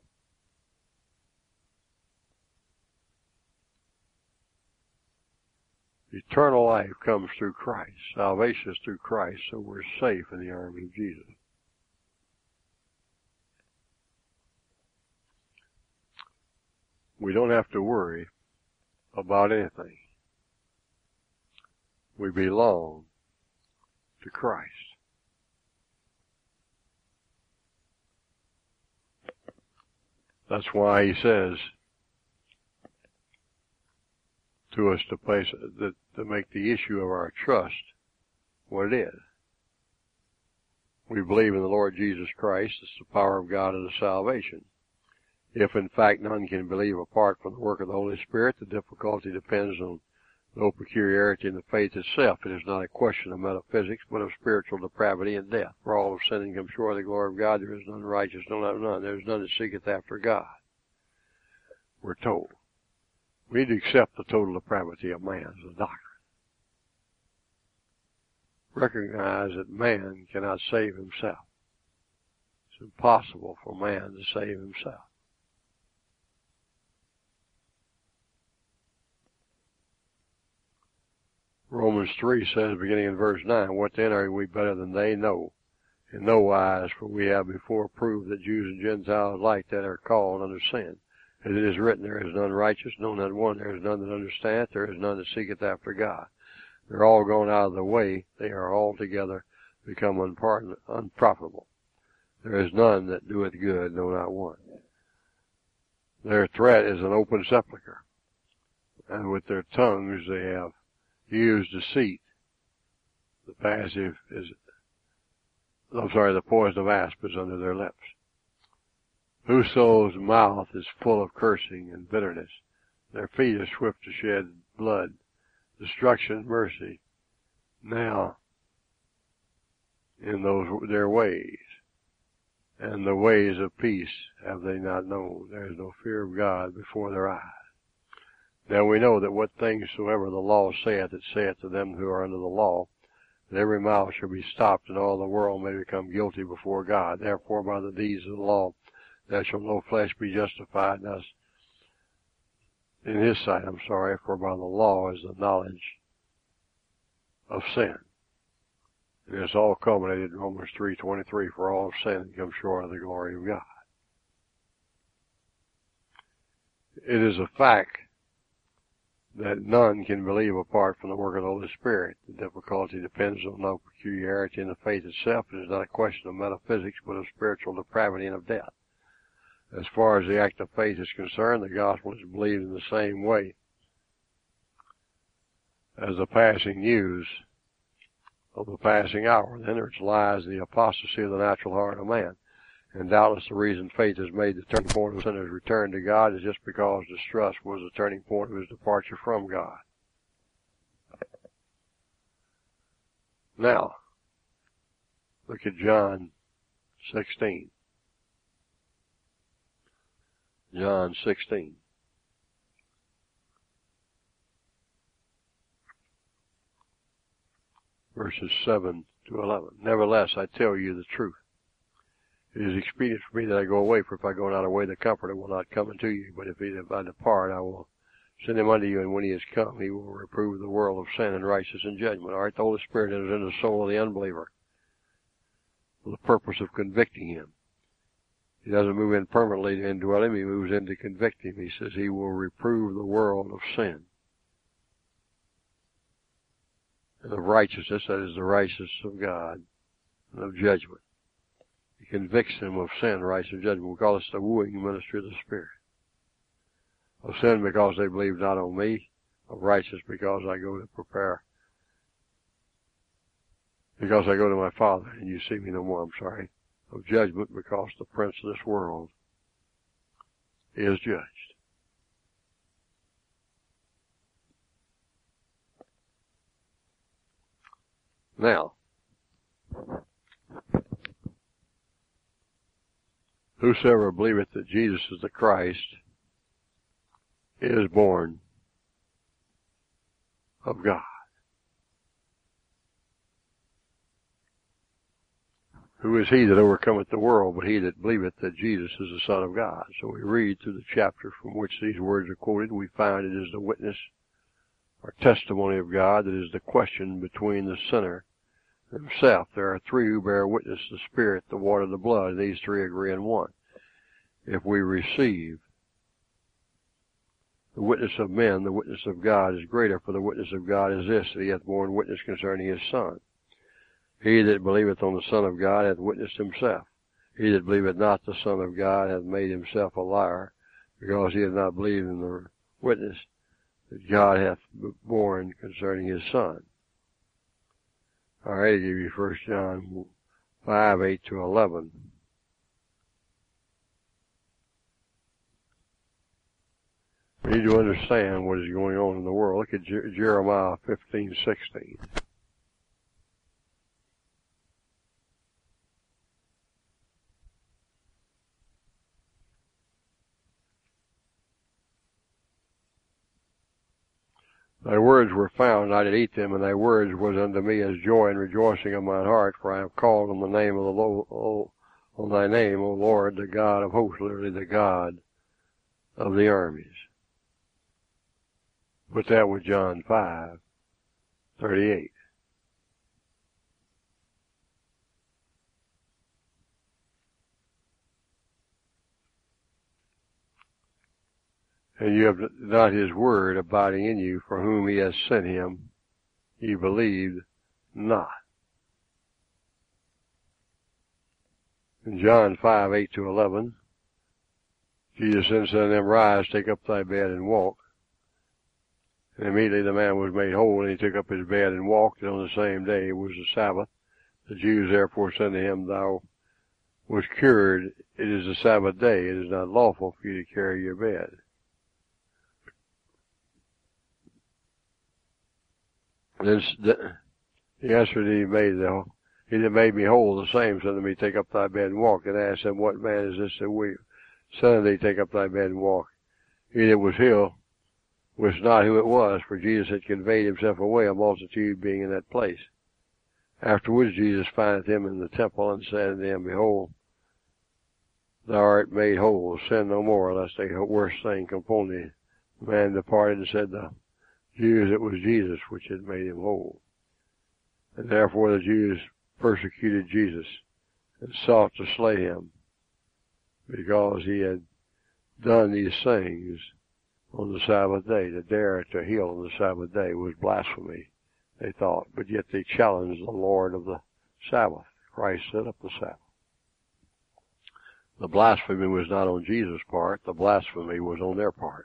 Eternal life comes through Christ. Salvation is through Christ, so we're safe in the army of Jesus. We don't have to worry about anything. We belong to Christ. That's why he says to us to place that to make the issue of our trust what it is. We believe in the Lord Jesus Christ as the power of God unto salvation. If in fact none can believe apart from the work of the Holy Spirit, the difficulty depends on no peculiarity in the faith itself. It is not a question of metaphysics, but of spiritual depravity and death. For all have sinned and come short of the glory of God. There is none righteous, no, not none. There is none that seeketh after God. We're told. We need to accept the total depravity of man as a doctrine. Recognize that man cannot save himself. It's impossible for man to save himself. Romans three says, beginning in verse nine, what then are we better than they? No, in no wise, for we have before proved that Jews and Gentiles alike that are called under sin. As it is written, there is none righteous, no, not one. There is none that understandeth, there is none that seeketh after God. They're all gone out of the way. They are altogether become unpardon, unprofitable. There is none that doeth good, no, not one. Their threat is an open sepulchre. And with their tongues they have used deceit. The passive is, I'm sorry, the poison of asp is under their lips. Whoso's mouth is full of cursing and bitterness. Their feet are swift to shed blood. Destruction and mercy. Now, in those their ways, and the ways of peace have they not known. There is no fear of God before their eyes. Now we know that what things soever the law saith, it saith to them who are under the law, that every mouth shall be stopped, and all the world may become guilty before God. Therefore, by the deeds of the law, there shall no flesh be justified thus in his sight. I'm sorry, for by the law is the knowledge of sin. And it's all culminated in Romans three twenty-three, for all have sinned and come short of the glory of God. It is a fact that none can believe apart from the work of the Holy Spirit. The difficulty depends on no peculiarity in the faith itself. It is not a question of metaphysics, but of spiritual depravity and of death. As far as the act of faith is concerned, the gospel is believed in the same way as the passing news of the passing hour. Then there lies the apostasy of the natural heart of man. And doubtless the reason faith has made the turning point of sinners' return to God is just because distrust was the turning point of his departure from God. Now, look at John sixteen. John sixteen. Verses seven to eleven. Nevertheless, I tell you the truth. It is expedient for me that I go away, for if I go not away, the Comforter will not come unto you. But if, he, if I depart, I will send him unto you, and when he is come, he will reprove the world of sin and righteousness and judgment. All right, the Holy Spirit enters into the soul of the unbeliever for the purpose of convicting him. He doesn't move in permanently to indwell him, he moves in to convict him. He says he will reprove the world of sin and of righteousness, that is the righteousness of God, and of judgment. He convicts them of sin, righteousness, and judgment. We call it the wooing ministry of the Spirit. Of sin because they believe not on me. Of righteousness because I go to prepare. Because I go to my Father and you see me no more, I'm sorry. Of judgment because the prince of this world is judged. Now, whosoever believeth that Jesus is the Christ is born of God. Who is he that overcometh the world but he that believeth that Jesus is the Son of God? So we read through the chapter from which these words are quoted. We find it is the witness or testimony of God that is the question between the sinner and himself. There are three who bear witness, the Spirit, the water, the blood. These three agree in one. If we receive the witness of men, the witness of God is greater, for the witness of God is this, that he hath borne witness concerning his Son. He that believeth on the Son of God hath witnessed himself. He that believeth not the Son of God hath made himself a liar, because he hath not believed in the witness that God hath borne concerning his Son. All right, I give you First John five, eight to eleven. We need to understand what is going on in the world. Look at Jer- Jeremiah fifteen, sixteen. Thy words were found, I did eat them, and thy words was unto me as joy and rejoicing of mine heart, for I have called on the name of the Lord, o, on thy name, O Lord, the God of hosts, literally the God of the armies. Put that with John five, thirty-eight. And you have not his word abiding in you, for whom he has sent him, ye believed not. In John five, eight to eleven, Jesus then said unto them, Rise, take up thy bed and walk. And immediately the man was made whole, and he took up his bed and walked, and on the same day it was the Sabbath. The Jews therefore said to him, Thou wast cured, it is the Sabbath day, it is not lawful for you to carry your bed. Then he answered, he made the, he that made me whole, the same said to me, Take up thy bed and walk. And I asked him, What man is this that we said unto thee, Take up thy bed and walk? He that was healed was not who it was, for Jesus had conveyed himself away, a multitude being in that place. Afterwards Jesus findeth him in the temple, and said unto him, Behold, thou art made whole, sin no more, lest a worse thing come upon thee. The man departed and said, The Jews, it was Jesus which had made him whole. And therefore the Jews persecuted Jesus and sought to slay him, because he had done these things on the Sabbath day. To dare to heal on the Sabbath day was blasphemy, they thought. But yet they challenged the Lord of the Sabbath. Christ set up the Sabbath. The blasphemy was not on Jesus' part. The blasphemy was on their part.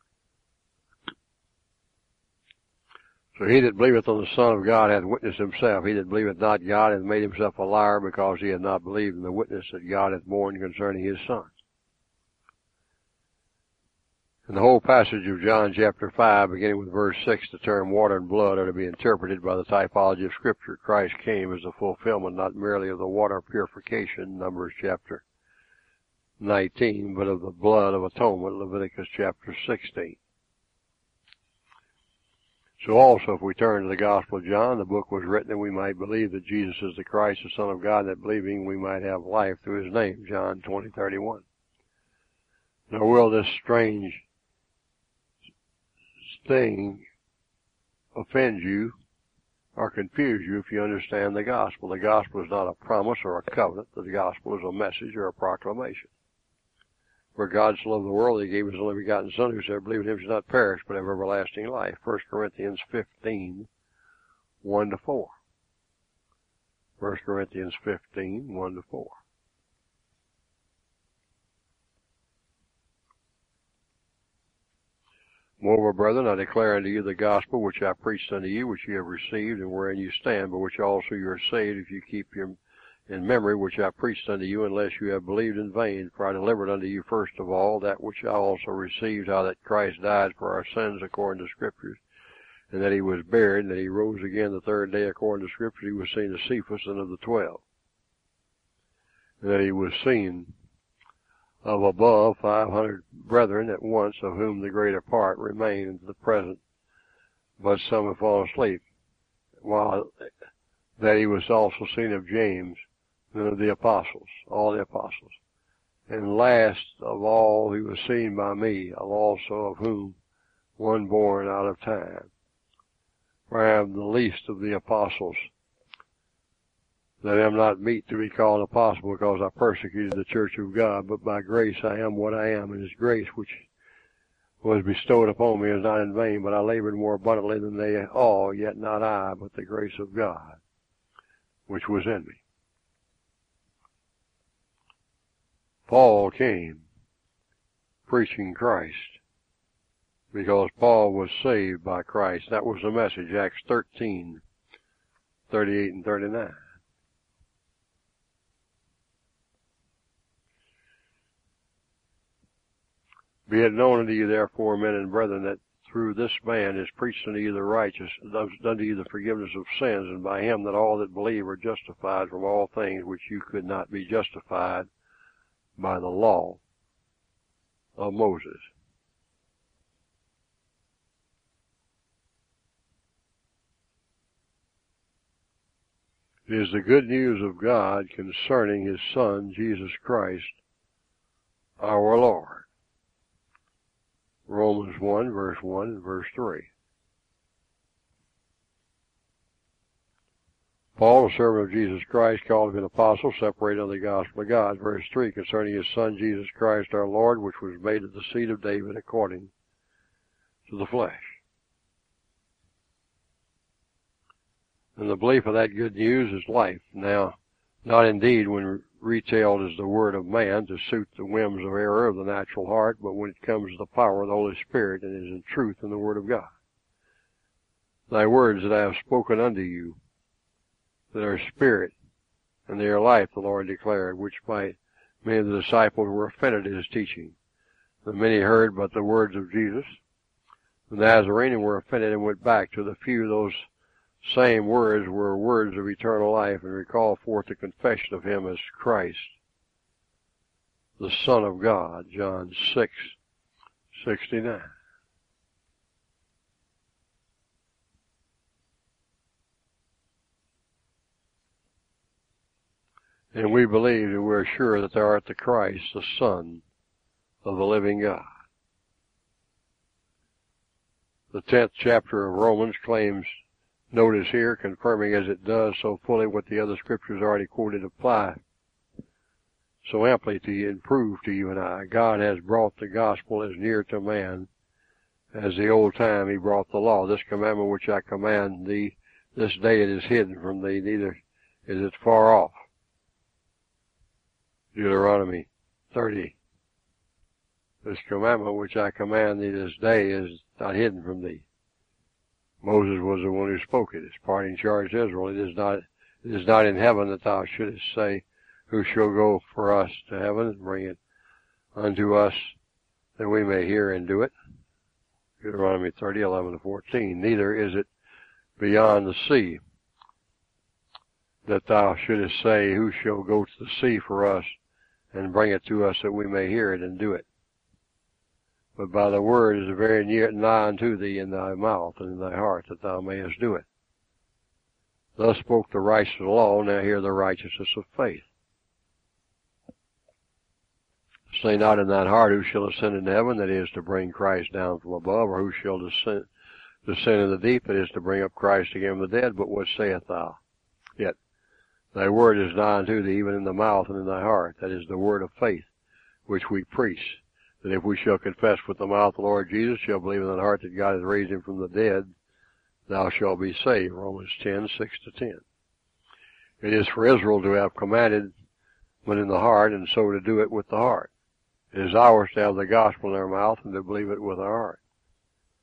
So he that believeth on the Son of God hath witnessed himself. He that believeth not God hath made himself a liar, because he hath not believed in the witness that God hath borne concerning his Son. In the whole passage of John chapter five, beginning with verse six, the term water and blood are to be interpreted by the typology of Scripture. Christ came as the fulfillment not merely of the water purification, Numbers chapter nineteen, but of the blood of atonement, Leviticus chapter sixteen. So also, if we turn to the Gospel of John, the book was written that we might believe that Jesus is the Christ, the Son of God, and that believing we might have life through his name, John twenty, thirty-one. Nor will this strange thing offend you or confuse you if you understand the gospel. The gospel is not a promise or a covenant. The gospel is a message or a proclamation. For God so loved the world, he gave his only begotten Son, whosoever believeth in him shall not perish, but have everlasting life. First Corinthians fifteen, one to four. First Corinthians fifteen, one to four. Moreover, brethren, I declare unto you the gospel which I preached unto you, which you have received, and wherein you stand, by which also you are saved, if you keep your in memory which I preached unto you, unless you have believed in vain. For I delivered unto you first of all that which I also received, how that Christ died for our sins according to Scriptures, and that he was buried, and that he rose again the third day according to Scripture. He was seen to Cephas and of the twelve, and that he was seen of above five hundred brethren at once, of whom the greater part remain unto the present, but some have fallen asleep. While that he was also seen of James, and of the apostles, all the apostles. And last of all he was seen by me, also of whom one born out of time. For I am the least of the apostles, that I am not meet to be called an apostle, because I persecuted the church of God, but by grace I am what I am, and his grace which was bestowed upon me is not in vain, but I labored more abundantly than they all, yet not I, but the grace of God, which was in me. Paul came preaching Christ because Paul was saved by Christ. That was the message, Acts thirteen, thirty-eight and thirty-nine. Be it known unto you, therefore, men and brethren, that through this man is preached unto you the righteous, unto you the forgiveness of sins, and by him that all that believe are justified from all things which you could not be justified by the law of Moses. It is the good news of God concerning his Son, Jesus Christ, our Lord. Romans one, verse one and verse three. Paul, a servant of Jesus Christ, called to be an apostle, separated on the gospel of God. Verse three, concerning his Son, Jesus Christ our Lord, which was made of the seed of David according to the flesh. And the belief of that good news is life. Now, not indeed when retailed as the word of man to suit the whims of error of the natural heart, but when it comes to the power of the Holy Spirit and is in truth in the word of God. Thy words that I have spoken unto you, that are spirit, and they are life, the Lord declared, which by many of the disciples were offended at his teaching. The many heard but the words of Jesus. The Nazarene were offended and went back to the few. Those same words were words of eternal life, and recalled forth the confession of him as Christ, the Son of God, John six sixty-nine. And we believe and we're sure that thou art the Christ, the Son of the living God. The tenth chapter of Romans claims, notice here, confirming as it does so fully what the other scriptures already quoted apply so amply to you and prove to you and I. God has brought the gospel as near to man as the old time he brought the law. This commandment which I command thee, this day it is hidden from thee, neither is it far off. Deuteronomy thirty. This commandment which I command thee this day is not hidden from thee. Moses was the one who spoke it. His parting charge to Israel, it is not, it is not in heaven that thou shouldest say, who shall go for us to heaven and bring it unto us that we may hear and do it. Deuteronomy thirty, eleven to fourteen. Neither is it beyond the sea that thou shouldest say, who shall go to the sea for us and bring it to us that we may hear it and do it. But by the word is very near, nigh unto thee in thy mouth and in thy heart, that thou mayest do it. Thus spoke the righteous law, now hear the righteousness of faith. Say not in thine heart, who shall ascend into heaven, that is to bring Christ down from above, or who shall descend, descend in the deep, that is to bring up Christ again from the dead. But what saith thou? Yet thy word is nigh unto thee, even in the mouth and in thy heart. That is the word of faith, which we preach. That if we shall confess with the mouth the Lord Jesus, shall believe in thine heart that God hath raised him from the dead, thou shalt be saved. Romans ten, six to ten. It is for Israel to have commanded when in the heart, and so to do it with the heart. It is ours to have the gospel in our mouth and to believe it with our heart.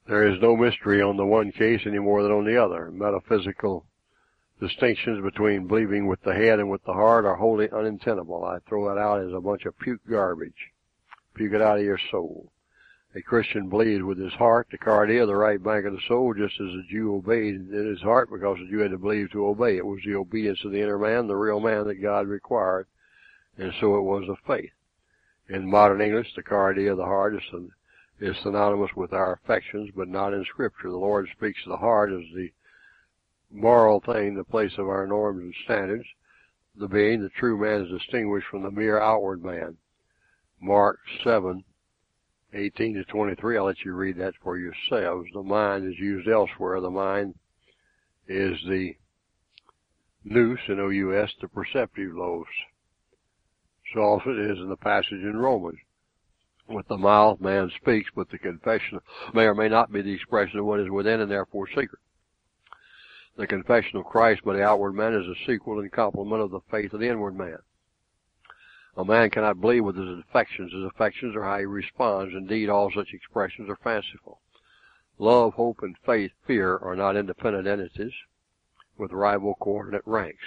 There is no mystery on the one case any more than on the other. Metaphysical distinctions between believing with the head and with the heart are wholly untenable. I throw that out as a bunch of puke garbage. Puke it out of your soul. A Christian believes with his heart, the cardia, the right bank of the soul, just as a Jew obeyed in his heart, because the Jew had to believe to obey. It was the obedience of the inner man, the real man that God required, and so it was of faith. In modern English, the cardia, the heart, is, is synonymous with our affections, but not in Scripture. The Lord speaks of the heart as the moral thing, the place of our norms and standards. The being, the true man, is distinguished from the mere outward man. Mark seven, eighteen to twenty-three, I'll let you read that for yourselves. The mind is used elsewhere. The mind is the nous, N O U S, the perceptive lobes. So also it is in the passage in Romans. With the mouth, man speaks, but the confession may or may not be the expression of what is within and therefore secret. The confession of Christ by the outward man is a sequel and complement of the faith of the inward man. A man cannot believe with his affections. His affections are how he responds. Indeed, all such expressions are fanciful. Love, hope, and faith, fear are not independent entities with rival coordinate ranks.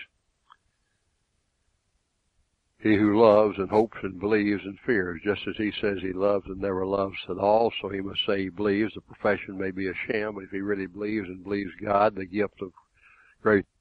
He who loves and hopes and believes and fears, just as he says he loves and never loves at all, so he must say he believes. The profession may be a sham, but if he really believes and believes God, the gift of grace